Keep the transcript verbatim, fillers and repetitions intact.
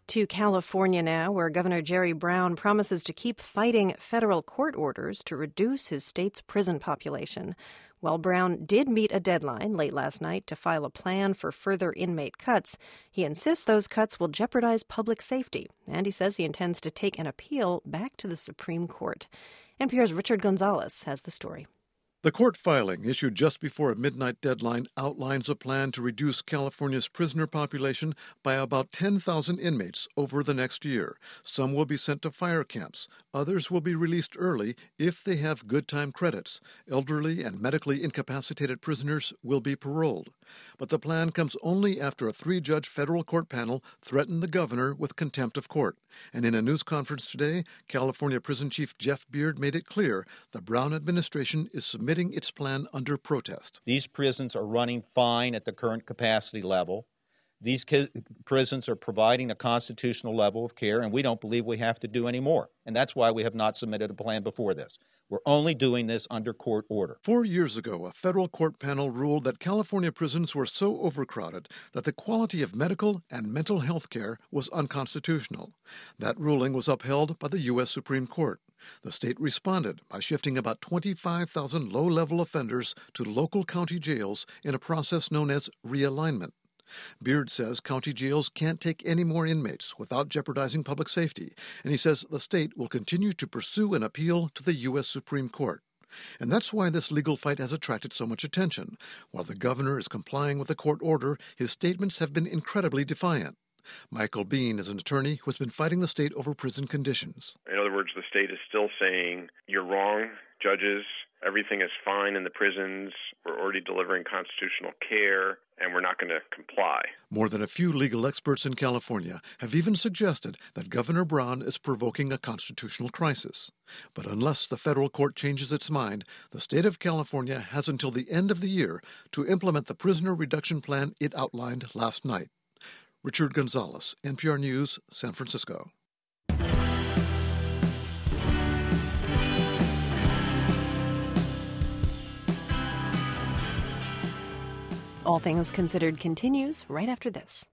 To California now, where Governor Jerry Brown promises to keep fighting federal court orders to reduce his state's prison population. While Brown did meet a deadline late last night to file a plan for further inmate cuts, he insists those cuts will jeopardize public safety, and he says he intends to take an appeal back to the Supreme Court. N P R's Richard Gonzalez has the story. The court filing, issued just before a midnight deadline, outlines a plan to reduce California's prisoner population by about ten thousand inmates over the next year. Some will be sent to fire camps. Others will be released early if they have good time credits. Elderly and medically incapacitated prisoners will be paroled. But the plan comes only after a three-judge federal court panel threatened the governor with contempt of court. And in a news conference today, California Prison Chief Jeff Beard made it clear the Brown administration is submitting its plan under protest. These prisons are running fine at the current capacity level. These ki- prisons are providing a constitutional level of care, and we don't believe we have to do any more. And that's why we have not submitted a plan before this. We're only doing this under court order. Four years ago, a federal court panel ruled that California prisons were so overcrowded that the quality of medical and mental health care was unconstitutional. That ruling was upheld by the U S Supreme Court. The state responded by shifting about twenty-five thousand low-level offenders to local county jails in a process known as realignment. Beard says county jails can't take any more inmates without jeopardizing public safety, and he says the state will continue to pursue an appeal to the U S Supreme Court. And that's why this legal fight has attracted so much attention. While the governor is complying with the court order, his statements have been incredibly defiant. Michael Bean is an attorney who has been fighting the state over prison conditions. In other words, the state is still saying, you're wrong, judges. Everything is fine in the prisons. We're already delivering constitutional care, and we're not going to comply. More than a few legal experts in California have even suggested that Governor Brown is provoking a constitutional crisis. But unless the federal court changes its mind, the state of California has until the end of the year to implement the prisoner reduction plan it outlined last night. Richard Gonzalez, N P R News, San Francisco. All Things Considered continues right after this.